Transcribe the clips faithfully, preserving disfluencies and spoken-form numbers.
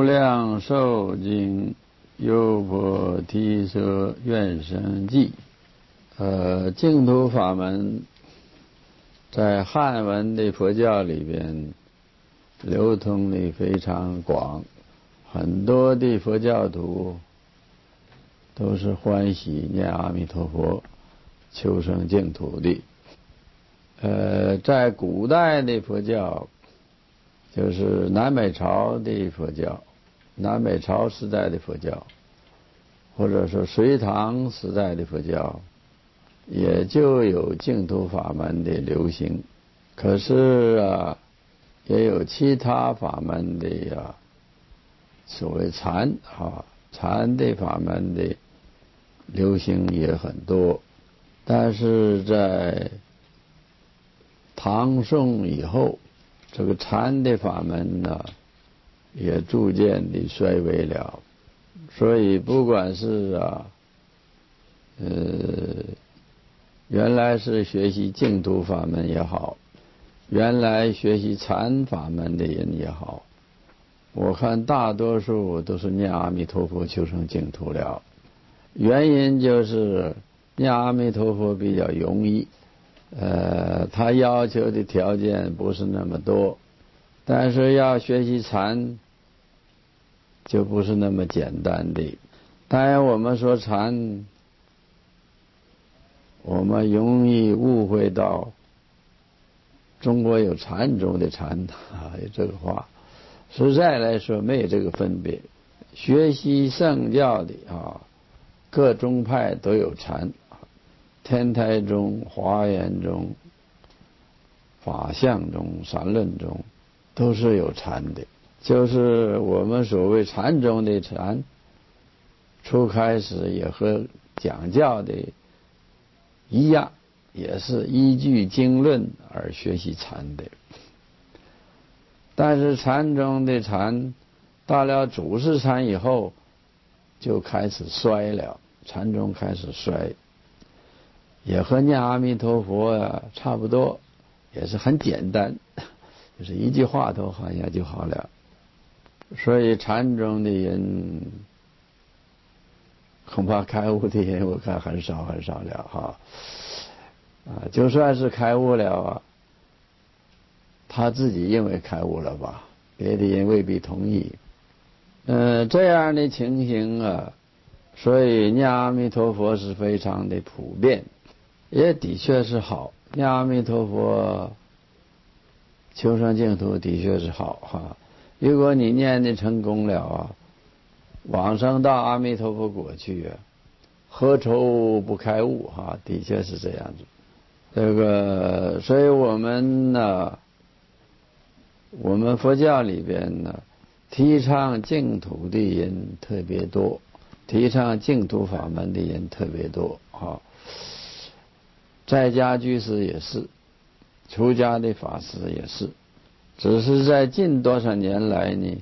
量寿经优婆提舍愿生记。呃，净土法门在汉文的佛教里边流通的非常广，很多的佛教徒都是欢喜念阿弥陀佛求生净土的。呃，在古代的佛教，就是南北朝的佛教，南北朝时代的佛教，或者说隋唐时代的佛教，也就有净土法门的流行。可是啊，也有其他法门的啊，所谓禅啊，禅的法门的流行也很多。但是在唐宋以后，这个禅的法门呢，也逐渐的衰微了。所以不管是啊，呃，原来是学习净土法门也好，原来学习禅法门的人也好，我看大多数都是念阿弥陀佛求生净土了。原因就是念阿弥陀佛比较容易，呃，他要求的条件不是那么多，但是要学习禅就不是那么简单的。当然我们说禅，我们容易误会到中国有禅宗的禅啊，有这个话，实在来说没有这个分别。学习圣教的啊，各宗派都有禅，天台宗、华严宗、法相宗、散论宗都是有禅的。就是我们所谓禅宗的禅，初开始也和讲教的一样，也是依据经论而学习禅的。但是禅宗的禅到了祖师禅以后就开始衰了，禅宗开始衰，也和念阿弥陀佛啊差不多，也是很简单，就是一句话头好像就好了。所以禅宗的人恐怕开悟的人我看很少很少了哈，啊，就算是开悟了啊，他自己认为开悟了吧，别的人未必同意。呃，这样的情形啊，所以念阿弥陀佛是非常的普遍，也的确是好。念阿弥陀佛求生净土的确是好哈。如果你念的成功了啊，往生到阿弥陀佛国去啊，何愁不开悟哈？的确是这样子。这个，所以我们呢，我们佛教里边呢，提倡净土的人特别多，提倡净土法门的人特别多啊。在家居士也是，出家的法师也是，只是在近多少年来呢，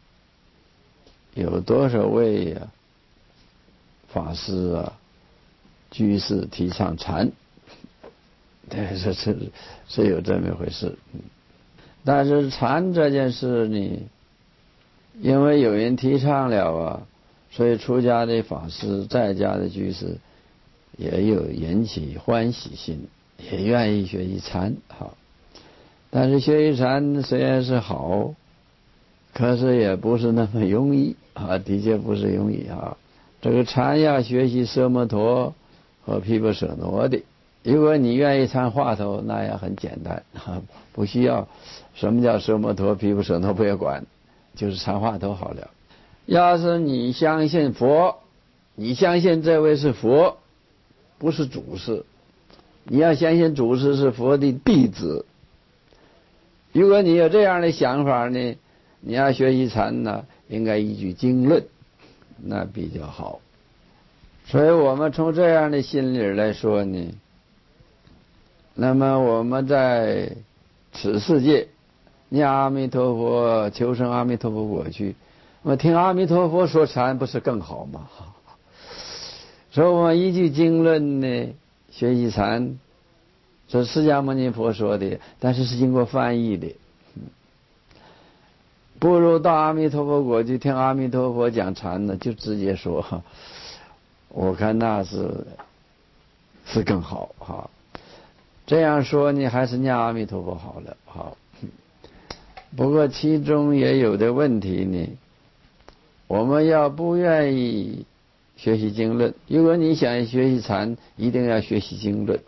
有多少位呀、啊、法师啊、居士提倡禅，对，是是是有这么一回事。但是禅这件事呢，因为有人提倡了啊，所以出家的法师、在家的居士也有引起欢喜心，也愿意学习禅。好，但是学习禅虽然是好，可是也不是那么容易啊，的确不是容易啊。这个禅要学习奢摩陀和毗婆舍那的，如果你愿意参话头，那也很简单啊，不需要什么叫奢摩陀、毗婆舍那不要管，就是参话头好了。要是你相信佛，你相信这位是佛，不是祖师，你要相信祖师是佛的弟子。如果你有这样的想法呢，你要学习禅呢，应该依据经论，那比较好。所以我们从这样的心理来说呢，那么我们在此世界念阿弥陀佛求生阿弥陀佛果去，那么听阿弥陀佛说禅不是更好吗？所以我们依据经论呢学习禅，这是释迦牟尼佛说的，但是是经过翻译的。 不如到阿弥陀佛国去听阿弥陀佛讲禅呢，就直接说，我看那是是更好哈。这样说你还是念阿弥陀佛好了好。不过其中也有的问题呢，我们要不愿意学习经论，如果你想学习禅，一定要学习经论。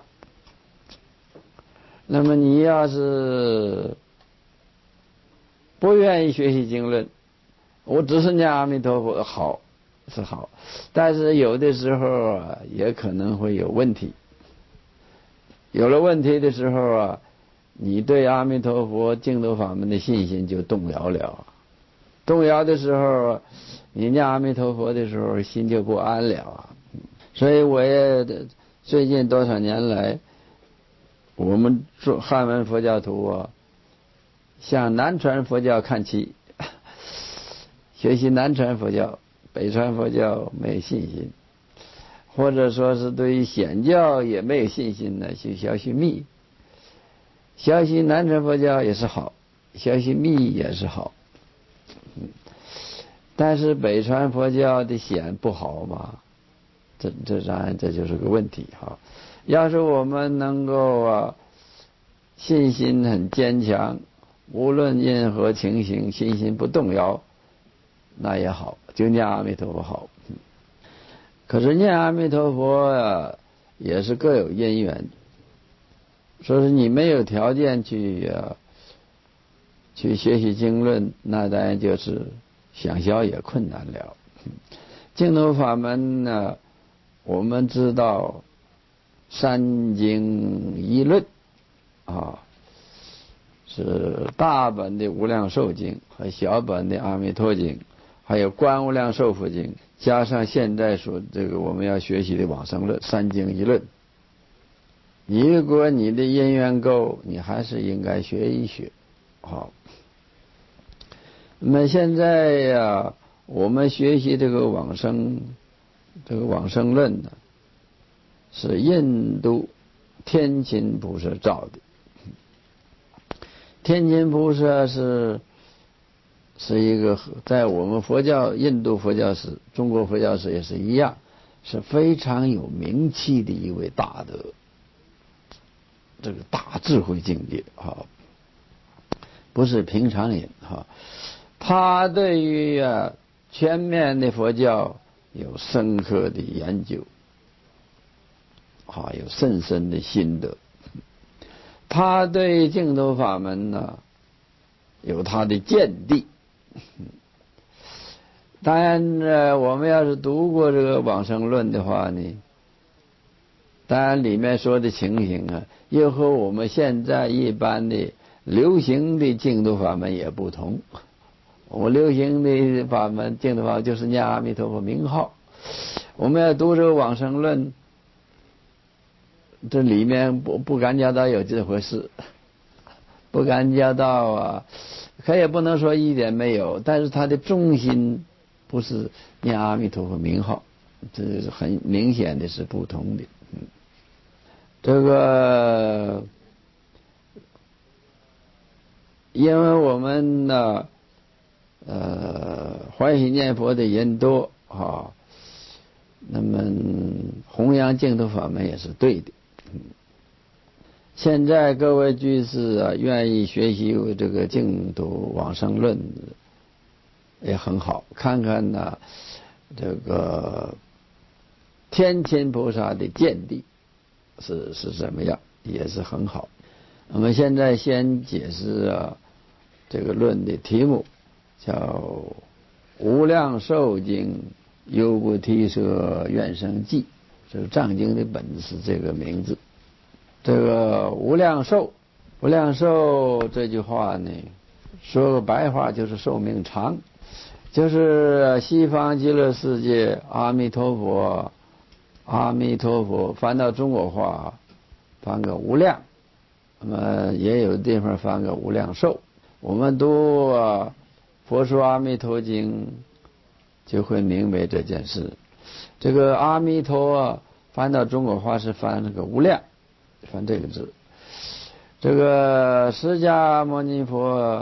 那么你要是不愿意学习经论，我只是念阿弥陀佛好是好，但是有的时候啊也可能会有问题。有了问题的时候啊，你对阿弥陀佛净土法门的信心就动摇了。动摇的时候，你念阿弥陀佛的时候心就不安了啊。所以我也最近多少年来，我们做汉文佛教徒啊，向南传佛教看齐，学习南传佛教，北传佛教没信心，或者说是对于显教也没有信心呢，去学习密。学习南传佛教也是好，学习密也是好，但是北传佛教的显不好嘛，这这当然这就是个问题哈。要是我们能够啊信心很坚强，无论任何情形信心不动摇，那也好，就念阿弥陀佛好。可是念阿弥陀佛啊也是各有因缘，说是你没有条件去啊去学习经论，那当然就是想消也困难了。净土法门呢，我们知道三经一论啊，是大本的无量寿经和小本的阿弥陀经，还有观无量寿佛经，加上现在说这个我们要学习的往生论，三经一论。如果你的因缘够，你还是应该学一学。好，那么现在呀，我们学习这个往生这个往生论呢，是印度天亲菩萨造的。天亲菩萨是是一个在我们佛教印度佛教史中国佛教史也是一样，是非常有名气的一位大德，这个大智慧境界哈，不是平常人哈。他对于啊全面的佛教有深刻的研究，啊有深深的心得。他对净土法门呢有他的见地。当然呢，我们要是读过这个往生论的话呢，当然里面说的情形啊，又和我们现在一般的流行的净土法门也不同。我流行的法门净土法门就是念阿弥陀佛名号，我们要读这个往生论，这里面不不感觉到有这回事，不感觉到啊，可也不能说一点没有，但是它的重心不是念阿弥陀佛名号，这是很明显的是不同的。嗯，这个因为我们呢呃欢喜念佛的人多啊，那么弘扬净土法门也是对的。现在各位居士啊，愿意学习这个净土往生论也很好，看看呢这个天亲菩萨的见地是是怎么样，也是很好。我们现在先解释啊这个论的题目，叫无量寿经优波提舍愿生记，这个藏经的本是这个名字。这个无量寿，无量寿这句话呢，说个白话就是寿命长，就是西方极乐世界阿弥陀佛，阿弥陀佛翻到中国话翻个无量，那么也有地方翻个无量寿。我们读啊佛说阿弥陀经就会明白这件事。这个阿弥陀啊翻到中国话是翻那个无量，翻这个字。这个释迦牟尼佛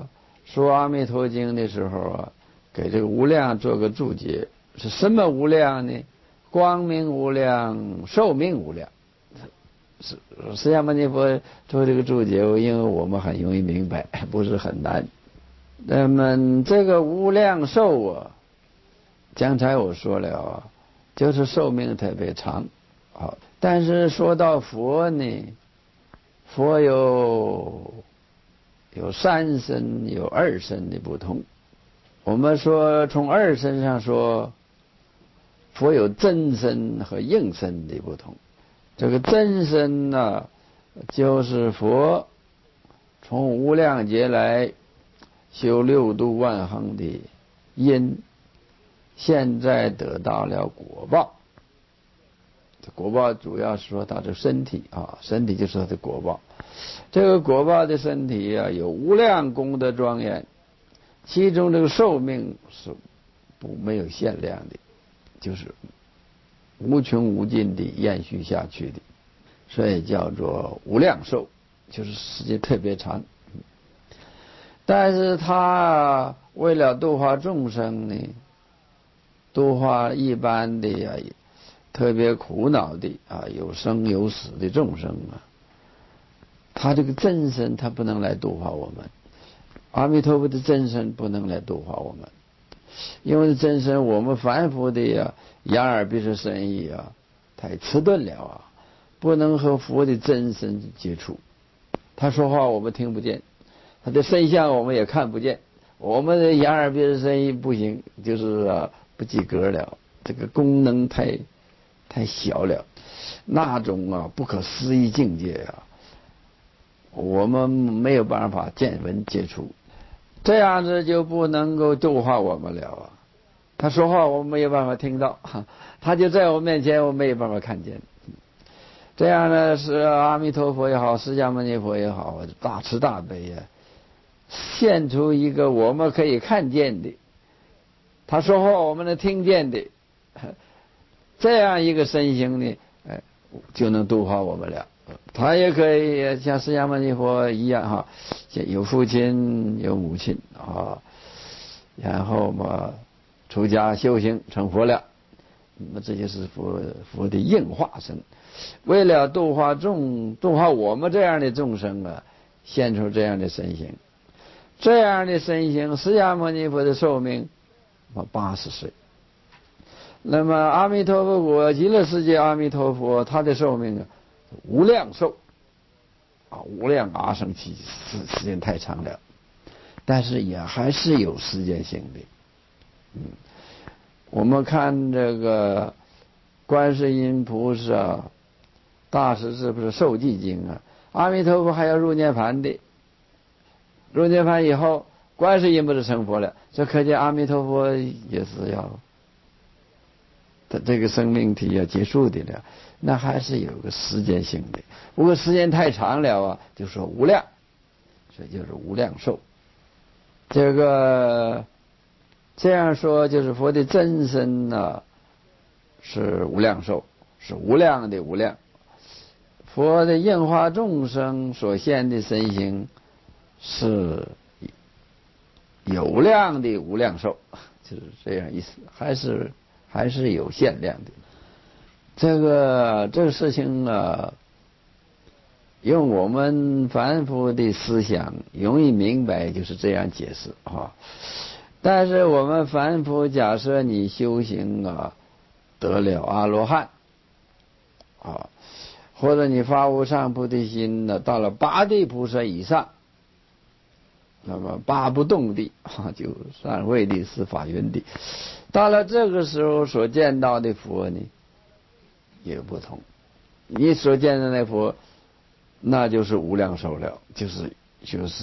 说阿弥陀经的时候啊，给这个无量做个注解，是什么无量呢？光明无量，寿命无量。是释迦牟尼佛做这个注解，因为我们很容易明白，不是很难。那么这个无量寿啊，刚才我说了啊，就是寿命特别长。好，但是说到佛呢，佛有有三身有二身的不同。我们说从二身上说，佛有真身和应身的不同。这个真身呢，就是佛从无量劫来修六度万行的因，现在得到了果报。这果报主要是说他的身体啊，身体就是他的果报。这个果报的身体啊，有无量功德庄严，其中这个寿命是不没有限量的，就是无穷无尽的延续下去的，所以叫做无量寿，就是时间特别长。但是他为了度化众生呢，度化一般的呀，特别苦恼的啊，有生有死的众生啊，他这个真身他不能来度化我们，阿弥陀佛的真身不能来度化我们，因为真身我们凡夫的呀，眼耳鼻舌身意啊，太迟钝了啊，不能和佛的真身接触。他说话我们听不见，他的身相我们也看不见，我们的眼耳鼻舌身意不行，就是啊不及格了，这个功能太太小了，那种啊不可思议境界啊，我们没有办法见闻接触，这样子就不能够度化我们了啊。他说话我们没有办法听到，他就在我面前我没有办法看见。这样呢，是阿弥陀佛也好，释迦牟尼佛也好，大慈大悲呀，现出一个我们可以看见的，他说话我们能听见的，这样一个身形呢，哎，就能度化我们了。他也可以像释迦牟尼佛一样哈，有父亲有母亲啊，然后嘛出家修行成佛了，那这就是佛佛的应化身，为了度化众度化我们这样的众生啊，现出这样的身形。这样的身形，释迦牟尼佛的寿命八十岁。那么阿弥陀佛国极乐世界阿弥陀佛他的寿命啊无量寿啊，无量阿僧祇时时间太长了，但是也还是有时间性的。嗯，我们看这个观世音菩萨大势至不是受记经啊，阿弥陀佛还要入涅盘的，入涅盘以后观世音不是成佛了，这可见阿弥陀佛也是要他这个生命体要结束的了，那还是有个时间性的，不过时间太长了啊，就说无量，所以就是无量寿。这个这样说就是佛的真身呢是无量寿，是无量的无量。佛的应化众生所现的身形是有量的无量寿，就是这样意思，还是还是有限量的。这个这个事情啊，用我们凡夫的思想容易明白，就是这样解释啊。但是我们凡夫假设你修行啊得了阿罗汉啊，或者你发无上菩提心呢，到了八地菩萨以上，那么八不动地啊，就三慧地、四法云地，到了这个时候所见到的佛呢也不同。你所见的那佛，那就是无量寿了，就是就是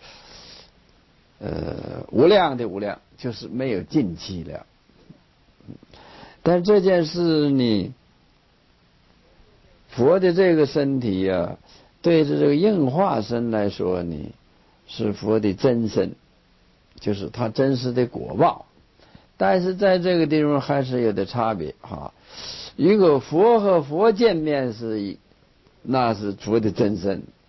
呃无量的无量，就是没有尽期了。但这件事呢，佛的这个身体呀、啊，对着这个应化身来说呢，是佛的真身，就是他真实的果报。但是在这个地方还是有点差别哈。如果佛和佛见面是，那是佛的真身；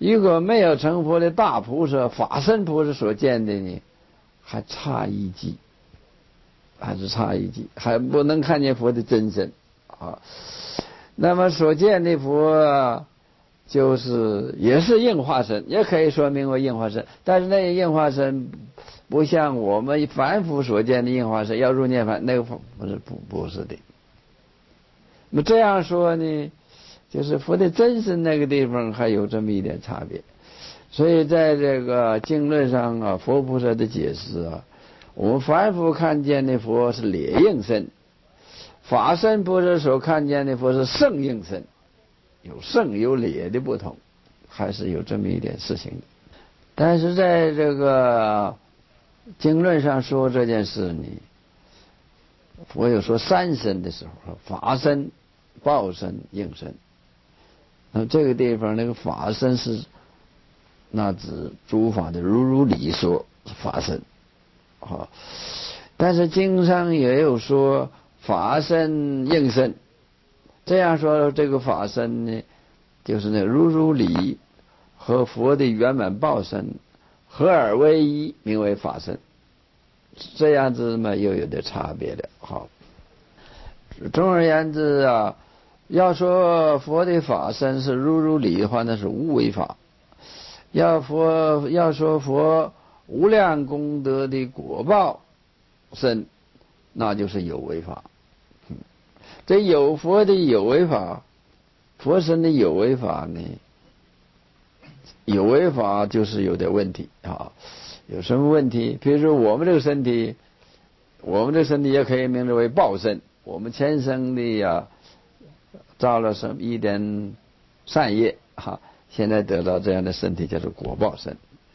如果没有成佛的大菩萨、法身菩萨所见的呢，还差一级，还是差一级，还不能看见佛的真身啊。那么所见的佛就是也是应化身，也可以说明为应化身，但是那个应化身不像我们凡夫所见的应化身要入涅槃，那个不是不不是的。那么这样说呢，就是佛的真身那个地方还有这么一点差别。所以在这个经论上啊，佛菩萨的解释啊，我们凡夫看见的佛是劣应身，法身菩萨所看见的佛是圣应身，有圣有劣的不同，还是有这么一点事情的。但是在这个经论上说这件事呢，佛有说三身的时候，法身、报身、应身。那这个地方那个法身是那指诸法的如如理说法身啊，但是经上也有说法身应身，这样说这个法身呢，就是那如如理和佛的圆满报身合而为一，名为法身。这样子嘛，又有点差别的。好，总而言之啊，要说佛的法身是如如理的话，那是无为法；要佛要说佛无量功德的果报身，那就是有为法。这有佛的有为法，佛身的有为法呢，有为法就是有点问题啊。有什么问题？比如说我们这个身体，我们这个身体也可以名字为报身。我们前生的呀，造了什么一点善业哈、啊，现在得到这样的身体叫做果报身。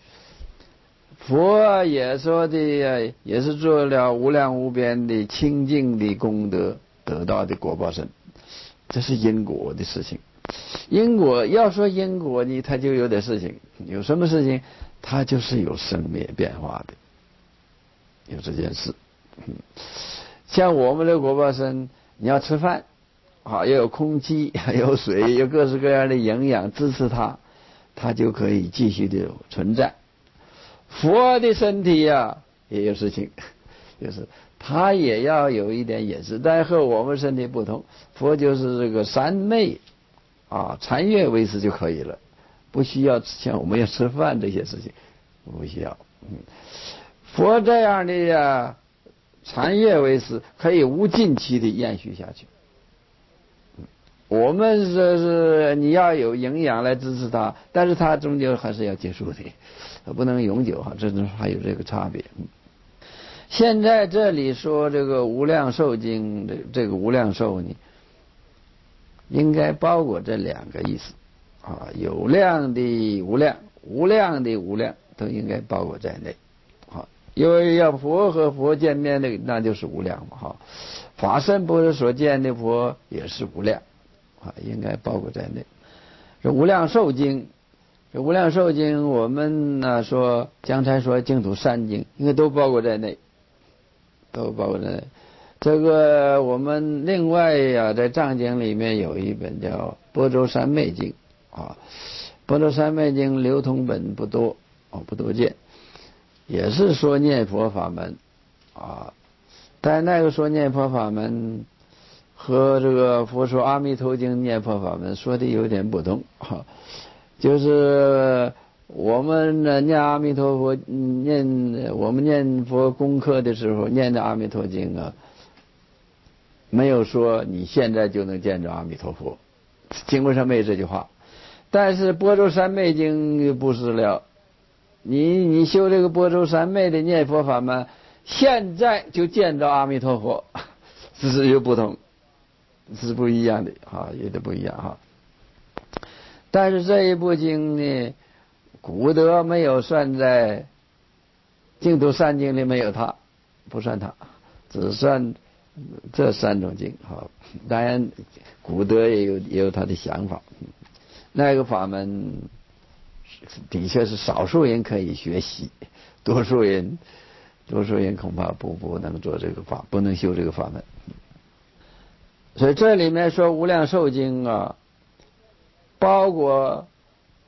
佛也说的也是做了无量无边的清净的功德得到的果报身，这是因果的事情。因果要说因果呢，它就有点事情，有什么事情？它就是有生灭变化的，有这件事。像我们的果报身，你要吃饭啊，要有空气，要有水，有各式各样的营养支持它，它就可以继续的存在。佛的身体呀、啊，也有事情，就是它也要有一点饮食，但和我们身体不同。佛就是这个三昧啊，禅悦为食就可以了，不需要像我们要吃饭这些事情，不需要。嗯，佛这样的呀，禅悦为食，可以无尽期的延续下去。我们这是你要有营养来支持它，但是它终究还是要结束的，不能永久哈，这种还有这个差别。现在这里说这个无量寿经的这个无量寿呢，应该包括这两个意思啊，有量的无量，无量的无量都应该包括在内。好，因为要佛和佛见面的，那就是无量嘛哈。法身不是所见的佛也是无量啊，应该包括在内。这无量寿经，这无量寿经我们呢说刚才说净土三经，应该都包括在内，都包括在内。这个我们另外呀、啊，在藏经里面有一本叫《般舟三昧经》啊，《般舟三昧经》流通本不多哦，不多见，也是说念佛法门啊，但那个说念佛法门和这个佛说阿弥陀经念佛法门说的有点不同啊，就是我们呢念阿弥陀佛，念我们念佛功课的时候念的阿弥陀经啊，没有说你现在就能见着阿弥陀佛，经文上没有这句话。但是般舟三昧经不是了，你你修这个般舟三昧的念佛法门，现在就见着阿弥陀佛，这是有不同，是不一样的啊，有点不一样哈。但是这一部经呢，古德没有算在净土三经里，没有它，不算它，只算这三种经哈。当然古德也有也有他的想法，那个法门的确是少数人可以学习，多数人多数人恐怕不不能做这个法，不能修这个法门。所以这里面说无量寿经啊，包括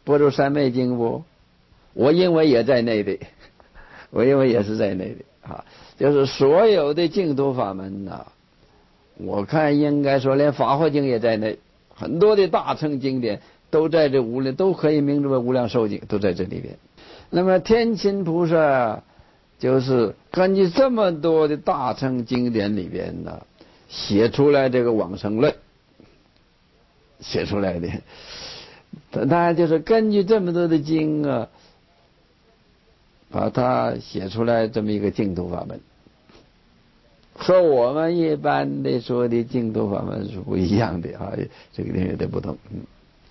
般若三昧经不？我认为也在内的，我认为也是在内的啊。就是所有的净土法门呐、啊，我看应该说连法华经也在内，很多的大乘经典都在这无量，都可以名字为无量寿经，都在这里边。那么天亲菩萨就是根据这么多的大乘经典里边呢，写出来这个往生论，写出来的。当然就是根据这么多的经啊，把它写出来这么一个净土法门。和我们一般的说的净土法门是不一样的啊，这个地方有点不同。嗯，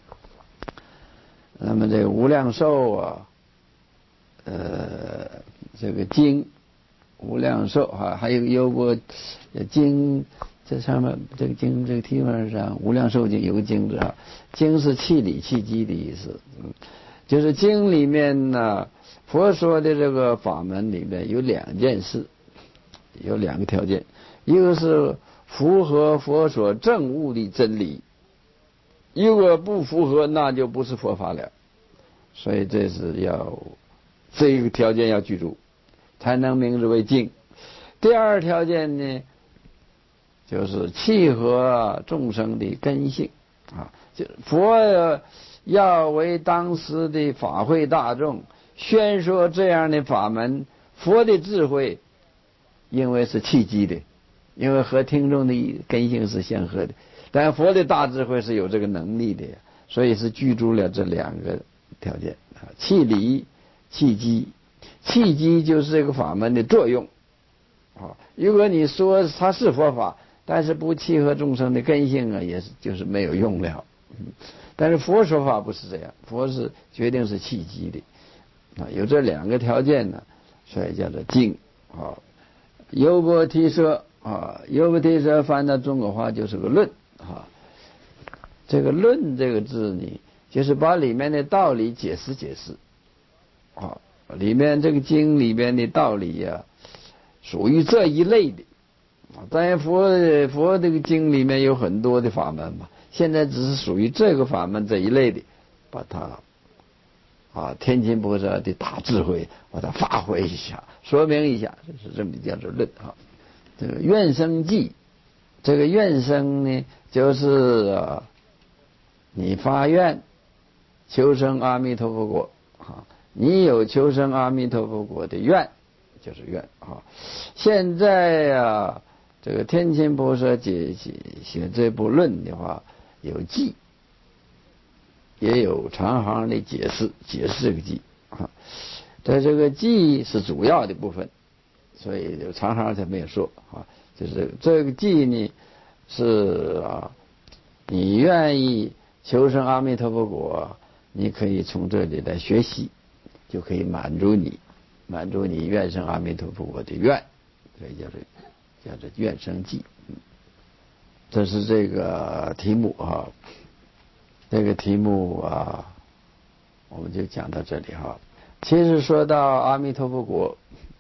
那么这个无量寿啊，呃，这个经无量寿啊，还有有过经，这上面这个经这个题目上无量寿经有个经字啊，经是气理气机的意思。嗯，就是经里面呢，佛说的这个法门里面有两件事。有两个条件，一个是符合佛所证悟的真理，如果不符合，那就不是佛法了。所以这是要这一个条件要具足，才能名之为经。第二条件呢，就是契合众生的根性啊，就佛要为当时的法会大众宣说这样的法门，佛的智慧。因为是契机的，因为和听众的根性是相合的，但佛的大智慧是有这个能力的，所以是具足了这两个条件啊，契理契机。契机就是这个法门的作用啊。如果你说它是佛法，但是不契合众生的根性啊，也是就是没有用了。嗯，但是佛说法不是这样，佛是决定是契机的啊，有这两个条件呢，所以叫做经啊。优波提舍啊，优波提舍翻到中国话就是个论啊。这个论这个字呢，就是把里面的道理解释解释啊。里面这个经里面的道理呀、啊，属于这一类的。当然佛佛这个经里面有很多的法门嘛，现在只是属于这个法门这一类的，把它啊天亲菩萨的大智慧把它发挥一下，说明一下，这是这么叫做论啊。这个愿生记，这个愿生呢，就是啊，你发愿求生阿弥陀佛国啊，你有求生阿弥陀佛国的愿，就是愿啊。现在啊，这个天亲菩萨解写这部论的话，有记，也有长行的解释，解释这个记啊。在这个记是主要的部分，所以长行才没有说啊。就是这个记呢，是啊，你愿意求生阿弥陀佛国，你可以从这里来学习，就可以满足你，满足你愿生阿弥陀佛国的愿，所以叫做叫做愿生记。这是这个题目啊，这个题目啊，我们就讲到这里哈。其实说到阿弥陀佛国，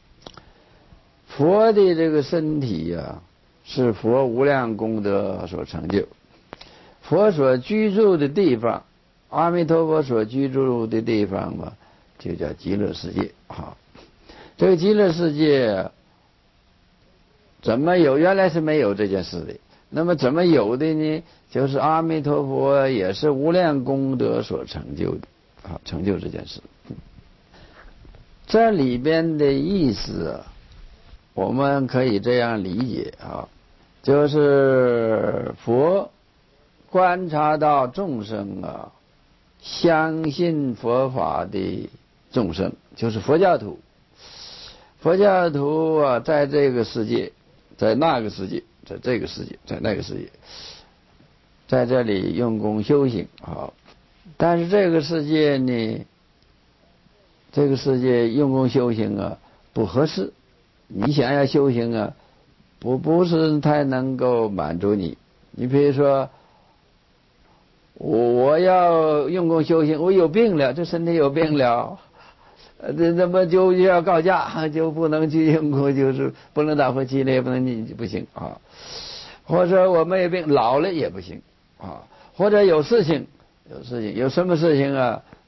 佛的这个身体呀、啊，是佛无量功德所成就。佛所居住的地方，阿弥陀佛所居住的地方嘛，就叫极乐世界啊。这个极乐世界怎么有？原来是没有这件事的。那么怎么有的呢？就是阿弥陀佛也是无量功德所成就的啊，成就这件事。这里边的意思啊，我们可以这样理解啊，就是佛观察到众生啊，相信佛法的众生，就是佛教徒。佛教徒啊，在这个世界，在那个世界，在这个世界，在那个世界，在这里用功修行啊。但是这个世界呢，这个世界用功修行啊不合适，你想要修行啊，不不是太能够满足你。你比如说，我我要用功修行，我有病了，这身体有病了，呃，这怎么就要告假，就不能去用功，就是不能打佛七了，也不能你不行啊。或者我没病，老了也不行啊。或者有事情，有事情，有什么事情啊？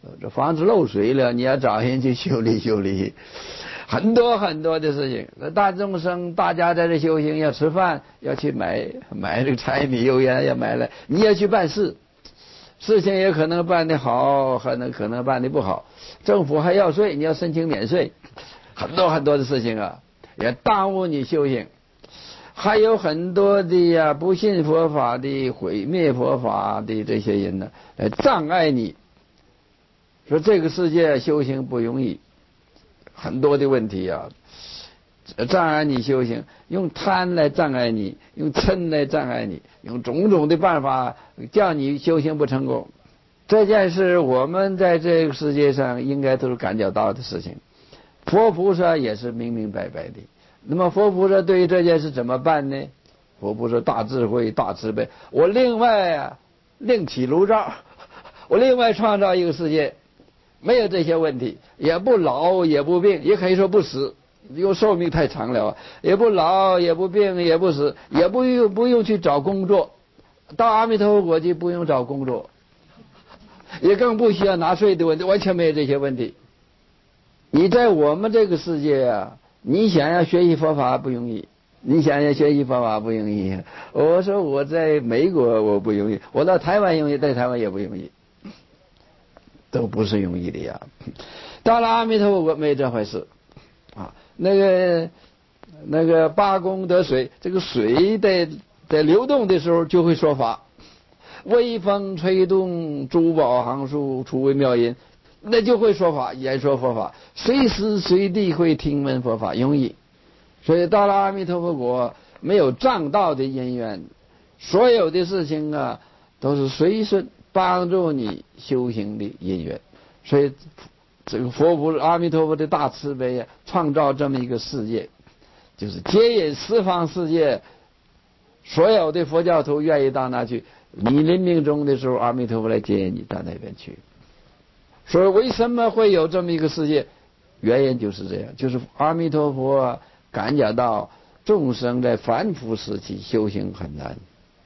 这房子漏水了，你要找人去修理修理，很多很多的事情。大众生大家在这修行，要吃饭，要去买买这个柴米油盐要买来，你要去办事，事情也可能办得好，可能可能办得不好。政府还要税，你要申请免税，很多很多的事情啊，也耽误你修行。还有很多的呀，不信佛法的、毁灭佛法的这些人呢，来障碍你。说这个世界修行不容易，很多的问题啊，障碍你修行，用贪来障碍你，用嗔来障碍你，用种种的办法叫你修行不成功。这件事我们在这个世界上应该都是感觉到的事情，佛菩萨也是明明白白的。那么佛菩萨对于这件事怎么办呢？佛菩萨大智慧大慈悲，我另外啊另起炉灶，我另外创造一个世界，没有这些问题，也不老也不病，也可以说不死，因为寿命太长了，也不老也不病也不死，也不用不用去找工作，到阿弥陀佛国去不用找工作，也更不需要纳税的问题，完全没有这些问题。你在我们这个世界啊，你想要学习佛法不容易，你想要学习佛法不容易。我说我在美国我不容易，我到台湾容易，在台湾也不容易，都不是容易的呀。到了阿弥陀佛国没这回事啊。那个那个八功德水，这个水在在流动的时候就会说法，微风吹动珠宝行树，出为妙音，那就会说法，演说佛法，随时随地会听闻佛法，容易。所以到了阿弥陀佛国，没有障道的因缘，所有的事情啊都是随顺帮助你修行的因缘。所以这个佛菩萨阿弥陀佛的大慈悲啊，创造这么一个世界，就是接引十方世界所有的佛教徒愿意到那去，你临命终的时候，阿弥陀佛来接引你到那边去。所以为什么会有这么一个世界？原因就是这样，就是阿弥陀佛感觉到众生在凡夫时期修行很难，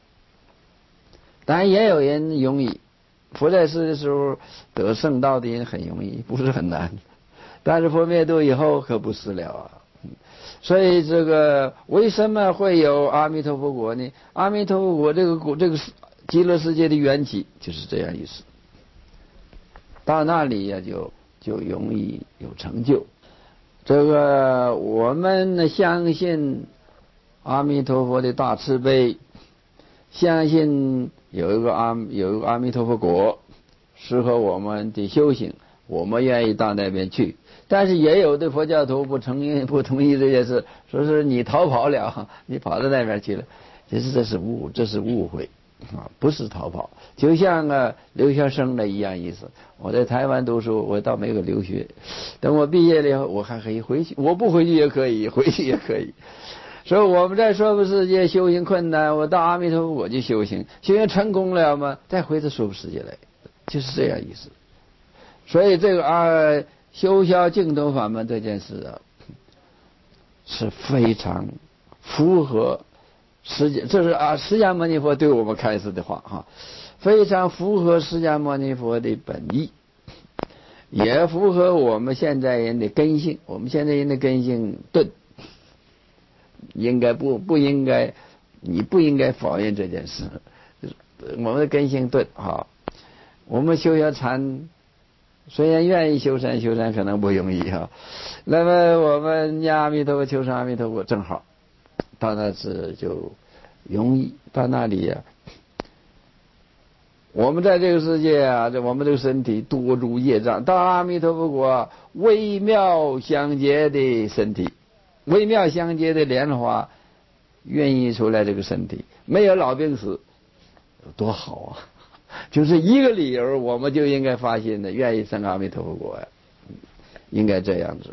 当然也有人容易，佛在世的时候得圣道的人很容易，不是很难，但是佛灭度以后可不是了啊。所以这个为什么会有阿弥陀佛国呢？阿弥陀佛国这个国这个极乐世界的缘起就是这样意思，到那里呀就就容易有成就。这个我们相信阿弥陀佛的大慈悲，相信有一个阿有一个阿弥陀佛国适合我们的修行，我们愿意到那边去。但是也有的佛教徒不承认不同意这件事，说是你逃跑了，你跑到那边去了，其实这是误这是误会啊，不是逃跑。就像啊留学生的一样意思，我在台湾读书，我到美国留学，等我毕业了以后我还可以回去，我不回去也可以，回去也可以。所以我们在娑婆世界修行困难，我到阿弥陀佛我就修行，修行成功了嘛，再回到娑婆世界来，就是这样意思。所以这个啊修销净土法门这件事啊，是非常符合释迦，这是啊释迦牟尼佛对我们开示的话哈，非常符合释迦牟尼佛的本意，也符合我们现在人的根性。我们现在人的根性钝，应该不不应该，你不应该否认这件事。我们的根性钝哈，我们修下禅。虽然愿意修禅，修禅可能不容易哈。那么我们念阿弥陀佛，求生阿弥陀佛，正好到那时就容易。到那里呀、啊，我们在这个世界啊，这我们这个身体多如业障，到阿弥陀佛国微妙相接的身体，微妙相接的莲花孕育出来这个身体，没有老病死，多好啊！就是一个理由，我们就应该发心的，愿意生阿弥陀佛国呀，应该这样子。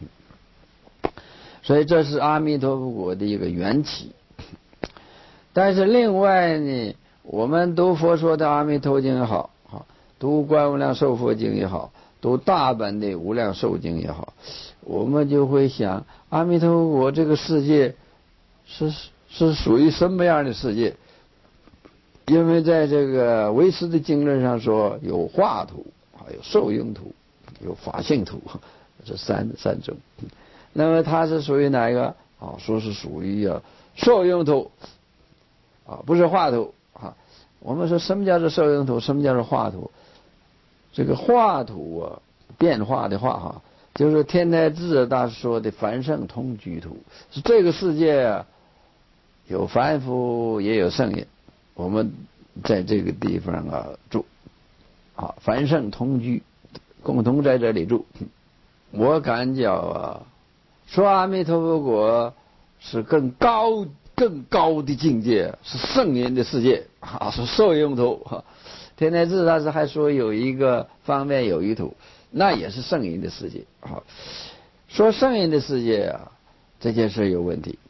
所以这是阿弥陀佛国的一个缘起。但是另外呢，我们读佛说的阿弥陀经也好，读观无量寿佛经也好，读大本的无量寿经也好，我们就会想，阿弥陀佛国这个世界是是属于什么样的世界？因为在这个唯识的经论上说有画图啊， 有受用土，有法性土，这三三种。那么它是属于哪一个啊？说是属于啊受用土啊，不是化土啊。我们说什么叫做受用土，什么叫做化土？这个化土啊，变化的化哈，就是天台智大师说的凡圣同居土，是这个世界啊，有凡夫也有圣人，我们在这个地方啊住啊，凡圣同居，共同在这里住。我感觉啊，说阿弥陀佛国是更高更高的境界，是圣人的世界啊，是受用土。天台智大师还说有一个方面有一土，那也是圣人的世界啊。说圣人的世界啊，这件事有问题。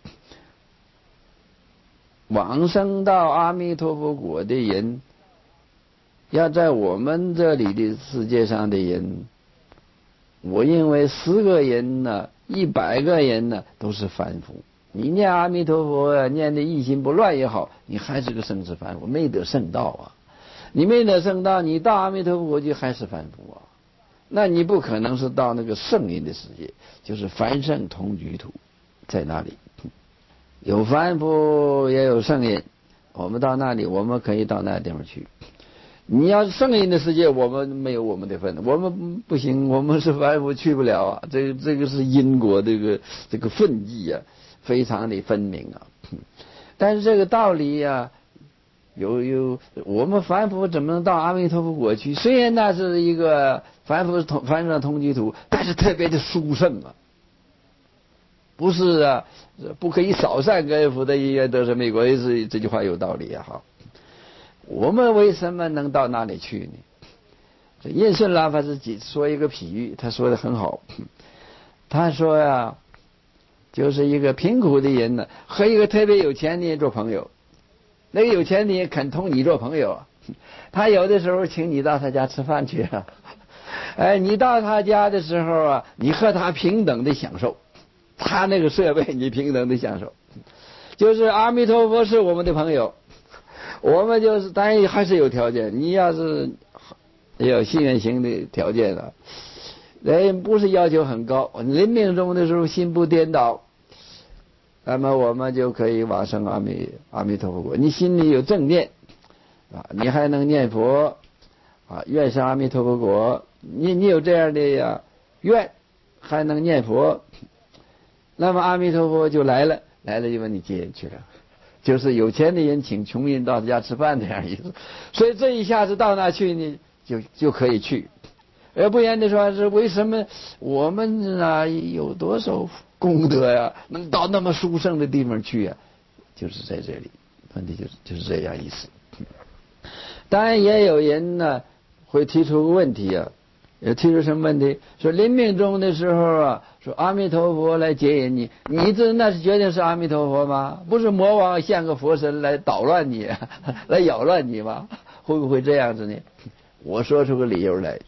往生到阿弥陀佛国的人，要在我们这里的世界上的人，我认为十个人呢，一百个人呢都是凡夫。你念阿弥陀佛啊，念的一心不乱也好，你还是个生死凡夫，没得圣道啊。你没得圣道，你到阿弥陀佛国去还是凡夫啊。那你不可能是到那个圣人的世界，就是凡圣同居土，在那里有凡夫也有圣人，我们到那里，我们可以到那地方去。你要是圣人的世界，我们没有我们的份，我们不行，我们是凡夫去不了啊。这个这个是因果，这个这个分际啊，非常的分明啊。但是这个道理呀、啊，有有我们凡夫怎么能到阿弥陀佛国去？虽然那是一个凡夫同凡圣同居土，但是特别的殊胜啊。不是啊，不可以少善根福德因缘得生美国，是这句话有道理啊。哈，我们为什么能到那里去呢？这印顺拉法师说一个比喻，他说的很好。他说呀、啊，就是一个贫苦的人呢，和一个特别有钱的人做朋友。那个有钱的人肯同你做朋友啊，他有的时候请你到他家吃饭去啊。哎，你到他家的时候啊，你和他平等的享受。他那个设备你平等的享受，就是阿弥陀佛是我们的朋友，我们就是当然还是有条件，你要是有信愿行的条件了，人不是要求很高，临命终的时候心不颠倒，那么我们就可以往生阿弥阿弥陀佛国。你心里有正念啊，你还能念佛啊，愿生阿弥陀佛国，你你有这样的呀愿，还能念佛。那么阿弥陀佛就来了，来了就把你接人去了，就是有钱的人请穷人到他家吃饭这样意思。所以这一下子到那去呢，就就可以去。而不然的说是为什么我们啊有多少功德呀，能到那么殊胜的地方去呀、啊？就是在这里，问题就是就是这样意思。当然也有人呢会提出个问题啊。也提出什么问题？说临命终的时候啊，说阿弥陀佛来接引你，你这那是决定是阿弥陀佛吗？不是魔王像个佛神来捣乱你，来扰乱你吗？会不会这样子呢？我说出个理由来，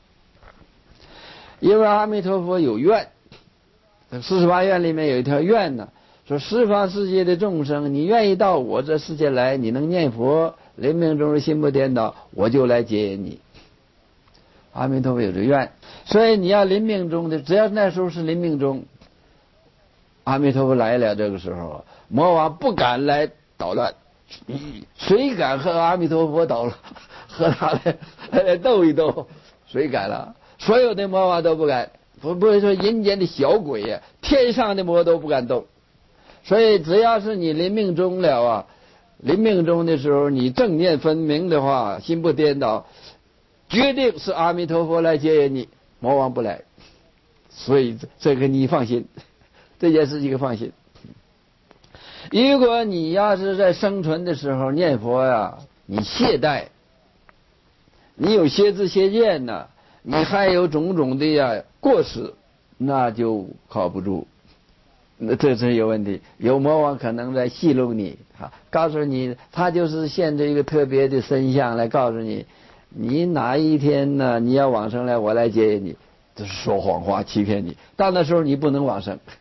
因为阿弥陀佛有愿，四十八愿里面有一条愿呢，说十方世界的众生，你愿意到我这世界来，你能念佛，临命终心不颠倒，我就来接引你。阿弥陀佛有这愿，所以你要临命终的，只要那时候是临命终，阿弥陀佛来了，这个时候魔王不敢来捣乱，谁敢和阿弥陀佛捣乱，和他来来斗一斗，谁敢了？所有的魔王都不敢，不不是说人间的小鬼呀、啊，天上的魔都不敢斗。所以只要是你临命终了啊，临命终的时候你正念分明的话，心不颠倒，决定是阿弥陀佛来接引你，魔王不来，所以这个你放心，这件事情放心。如果你要是在生存的时候念佛呀，你懈怠，你有歇知歇见呢，你还有种种的呀过失，那就靠不住，那这是有问题。有魔王可能在戏弄你啊，告诉你他就是现着一个特别的身相来告诉你。你哪一天呢？你要往生来，我来接引你，这是说谎话，欺骗你。到那时候你不能往生，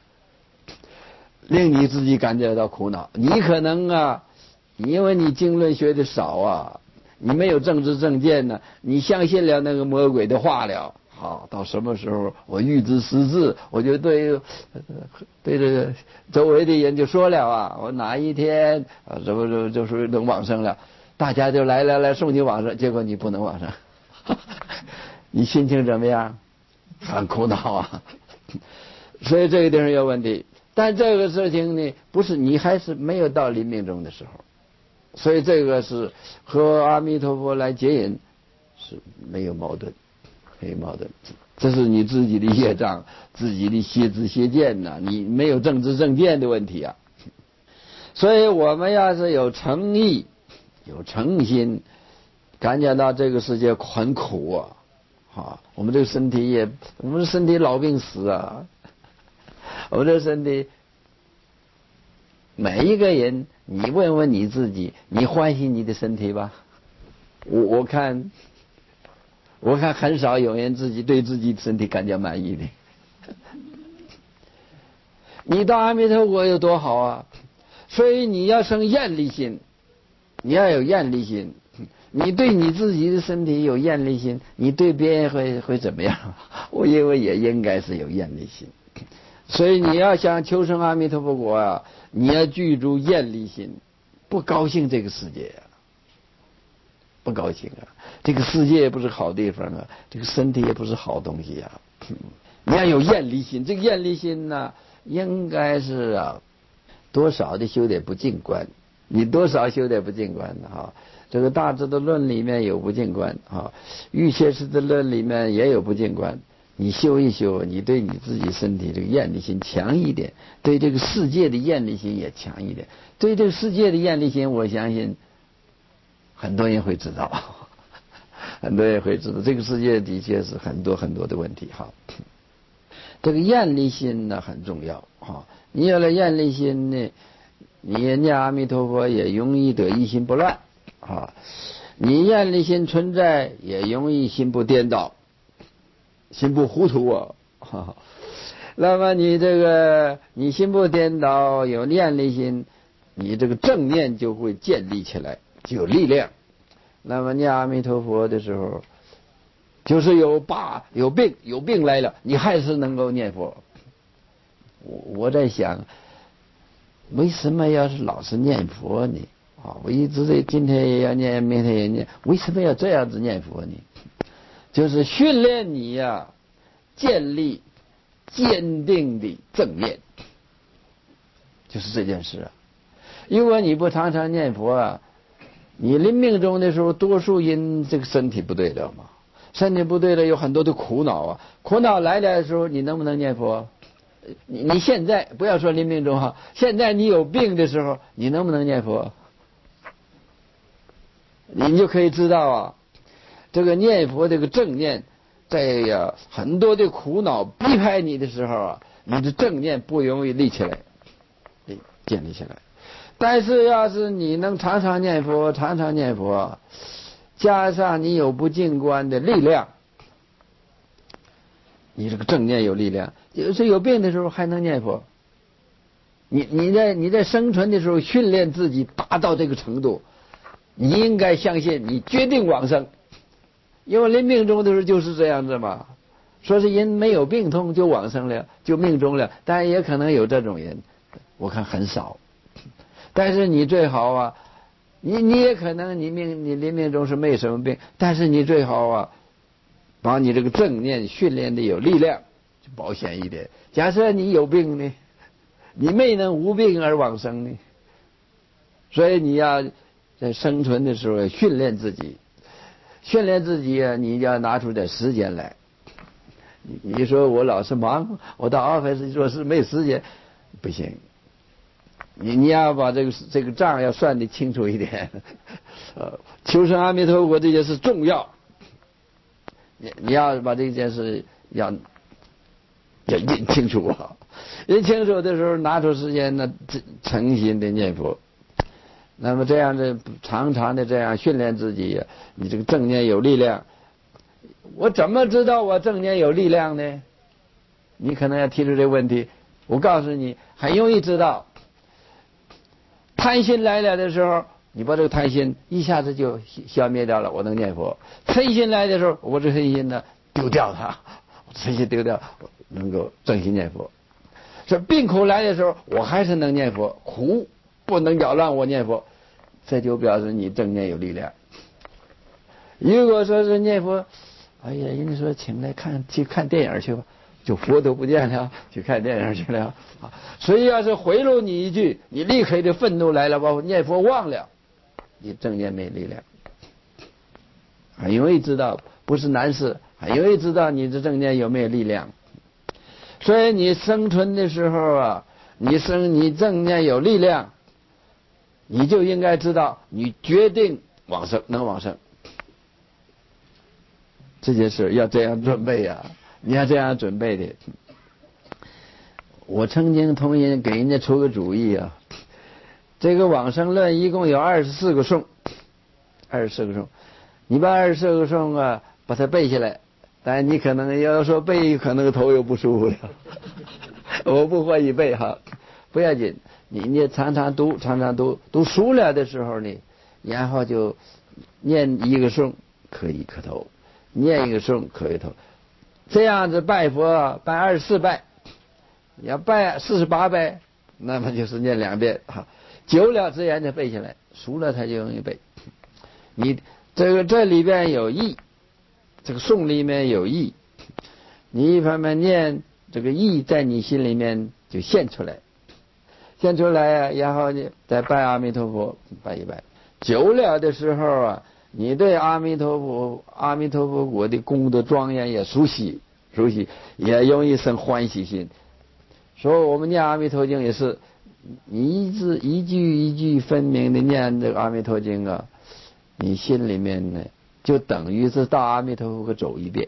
令你自己感觉到苦恼。你可能啊，因为你经论学的少啊， 你没有正知正见呢，你相信了那个魔鬼的话了。好，到什么时候我预知时至，我就对对这个周围的人就说了啊，我哪一天啊，什么什么就是能往生了，大家就来来来送你往生，结果你不能往生，你心情怎么样？很苦恼啊。所以这个地方有问题。但这个事情呢，不是你还是没有到临命终的时候，所以这个是和阿弥陀佛来接引是没有矛盾，没有矛盾。这是你自己的业障，自己的邪知邪见呐、啊，你没有正知正见的问题啊。所以我们要是有诚意、有诚心，感觉到这个世界很苦啊，啊，我们这个身体也，我们的身体老病死啊。我们这身体，每一个人，你问问你自己，你欢喜你的身体吧？我我看，我看很少有人自己对自己身体感觉满意的。你到阿弥陀佛有多好啊！所以你要生厌离心，你要有厌离心。你对你自己的身体有厌离心，你对别人会会怎么样？我认为也应该是有厌离心。所以你要想求生阿弥陀佛国啊，你要具足厌离心，不高兴这个世界啊，不高兴啊，这个世界也不是好地方啊，这个身体也不是好东西啊。你要有厌离心，这个厌离心呢，应该是啊，多少的修点不净观，你多少修点不净观的哈。这个大智的论里面有不净观啊，欲切师的论里面也有不净观。你修一修，你对你自己身体这个厌离心强一点，对这个世界的厌离心也强一点。对这个世界的厌离心，我相信很多人会知道，很多人会知道，这个世界的确是很多很多的问题哈。这个厌离心呢很重要哈，你有了厌离心呢，你念阿弥陀佛也容易得一心不乱啊。你厌离心存在，也容易心不颠倒。心不糊涂啊，哈哈，那么你这个你心不颠倒，有念离心，你这个正念就会建立起来，就有力量。那么念阿弥陀佛的时候，就是有疤有病有病来了，你还是能够念佛。我我在想，为什么要是老是念佛呢？啊，我一直在今天也要念，明天也念，为什么要这样子念佛呢？就是训练你呀、啊，建立坚定的正念，就是这件事啊。如果你不常常念佛啊，你临命终的时候，多数因这个身体不对了嘛，身体不对了，有很多的苦恼啊，苦恼来了的时候，你能不能念佛？你你现在不要说临命终哈，现在你有病的时候，你能不能念佛？你就可以知道啊。这个念佛这个正念，在呀很多的苦恼逼迫你的时候啊，你的正念不容易立起来，立建立起来。但是要是你能常常念佛，常常念佛，加上你有不净观的力量，你这个正念有力量，有时有病的时候还能念佛。你你在你在生存的时候训练自己达到这个程度，你应该相信你决定往生。因为临命终的时候就是这样子嘛，说是人没有病痛就往生了，就命终了，当然也可能有这种人，我看很少。但是你最好啊，你你也可能你命你临命终是没什么病，但是你最好啊，把你这个正念训练的有力量，就保险一点。假设你有病呢，你没能无病而往生呢，所以你要在生存的时候训练自己。训练自己啊，你要拿出点时间来。你你说我老是忙，我到 office 做事没时间，不行。你你要把这个这个账要算得清楚一点。呃，求生阿弥陀佛这件事重要，你你要把这件事要要认清楚啊。认清楚的时候，拿出时间呢，诚心的念佛。那么这样的常常的这样训练自己，你这个正念有力量。我怎么知道我正念有力量呢？你可能要提出这个问题。我告诉你，很容易知道。贪心来了的时候， 你把这个贪心一下子就消灭掉了，我能念佛。嗔心来的时候，我这嗔心呢丢掉它，嗔心丢掉，能够正心念佛。这病苦来的时候，我还是能念佛，苦不能扰乱我念佛，这就表示你正念有力量。如果说是念佛，哎呀，人家说请来看去看电影去吧，就佛都不见了，去看电影去了啊。所以要是回路你一句，你立刻的愤怒来了，把念佛忘了，你正念没力量。很容易知道不是难事，很容易知道你的正念有没有力量。所以你生存的时候啊，你生你正念有力量，你就应该知道你决定往生，能往生。这件事要这样准备啊，你要这样准备的。我曾经同人给人家出个主意啊，这个往生论一共有二十四个颂，二十四个颂，你把二十四个颂啊把它背下来，但你可能要说背，可能头又不舒服了。我不欢迎背哈，不要紧，你你常常读，常常读，读熟了的时候呢，然后就念一个颂可以磕头。念一个颂可以头，这样子拜佛拜二十四拜，你要拜四十八拜，那么就是念两遍哈，久了自然就背下来，熟了它就容易背。你这个这里边有意，这个颂里面有意，你一方面念这个意在你心里面就现出来，现出来啊，然后呢再拜阿弥陀佛拜一拜，久了的时候啊。你对阿弥陀佛、阿弥陀佛国的功德庄严也熟悉，熟悉也容易生欢喜心。所以我们念阿弥陀经也是，你一字一句一句分明的念这个阿弥陀经啊，你心里面呢就等于是到阿弥陀佛国走一遍，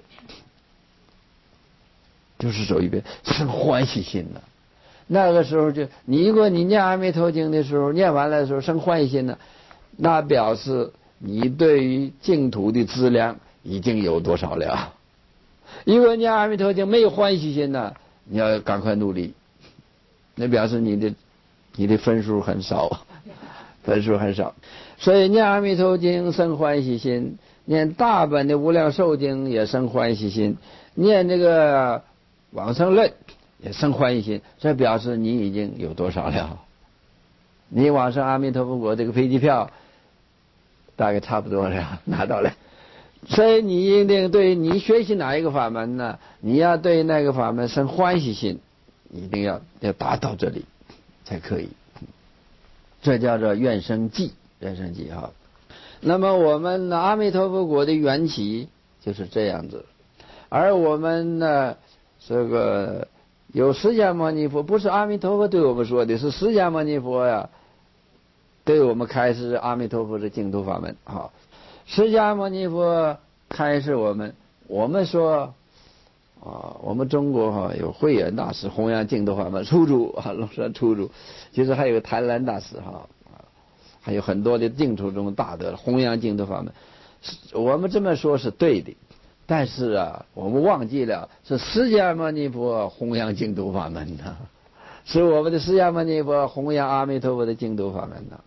就是走一遍，生欢喜心了。那个时候就，你如果你念阿弥陀经的时候，念完了的时候生欢喜心呢，那表示你对于净土的资粮已经有多少了？如果念阿弥陀经没有欢喜心呢，你要赶快努力，那表示你的你的分数很少，分数很少。所以念阿弥陀经生欢喜心，念大本的无量寿经也生欢喜心，念这个往生论也生欢喜心，这表示你已经有多少了？你往生阿弥陀佛国这个飞机票大概差不多了，拿到了。所以你一定对你学习哪一个法门呢，你要对那个法门生欢喜心，一定要要达到这里才可以。这叫做愿生记，愿生记哈。那么我们阿弥陀佛国的缘起就是这样子，而我们呢，这个有释迦牟尼佛，不是阿弥陀佛对我们说的，是释迦牟尼佛呀，对我们开示阿弥陀佛的净土法门哈。释迦牟尼佛开示我们，我们说啊，我们中国哈有慧远大师弘扬净土法门初祖啊，龙山初祖，其实还有谭澜大师哈，还有很多的净土中大德弘扬净土法门。我们这么说是对的，但是啊，我们忘记了是释迦牟尼佛弘扬净土法门呐，是我们的释迦牟尼佛弘扬阿弥陀佛的净土法门呐。